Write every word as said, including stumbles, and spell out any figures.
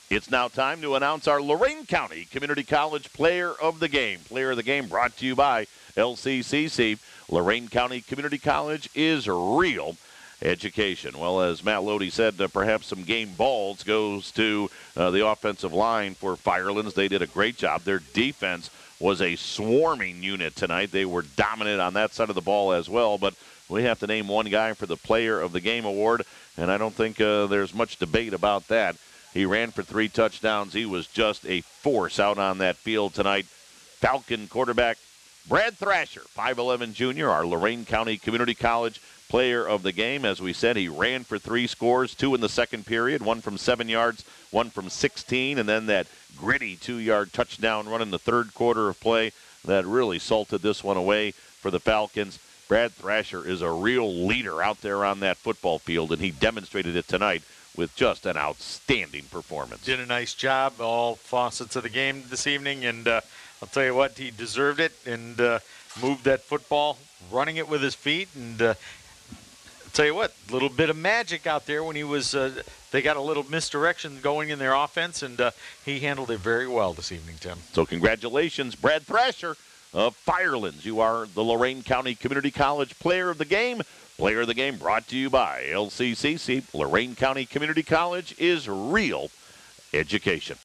It's now time to announce our Lorain County Community College Player of the Game. Player of the Game brought to you by L C C C. Lorain County Community College is real education. Well, as Matt Lodi said, uh, perhaps some game balls goes to uh, the offensive line for Firelands. They did a great job. Their defense was a swarming unit tonight. They were dominant on that side of the ball as well, but we have to name one guy for the Player of the Game award, and I don't think uh, there's much debate about that. He ran for three touchdowns. He was just a force out on that field tonight. Falcon quarterback Brad Thrasher, five eleven junior, our Lorain County Community College Player of the Game. As we said, he ran for three scores, two in the second period, one from seven yards, one from sixteen, and then that gritty two-yard touchdown run in the third quarter of play that really salted this one away for the Falcons. Brad Thrasher is a real leader out there on that football field, and he demonstrated it tonight with just an outstanding performance. Did a nice job, all facets of the game this evening, and uh, I'll tell you what, he deserved it, and uh, moved that football, running it with his feet, and uh, I'll tell you what, a little bit of magic out there when he was, uh, they got a little misdirection going in their offense, and uh, he handled it very well this evening, Tim. So congratulations, Brad Thrasher of Firelands. You are the Lorain County Community College Player of the Game. Player of the Game brought to you by L C C C. Lorain County Community College is real education.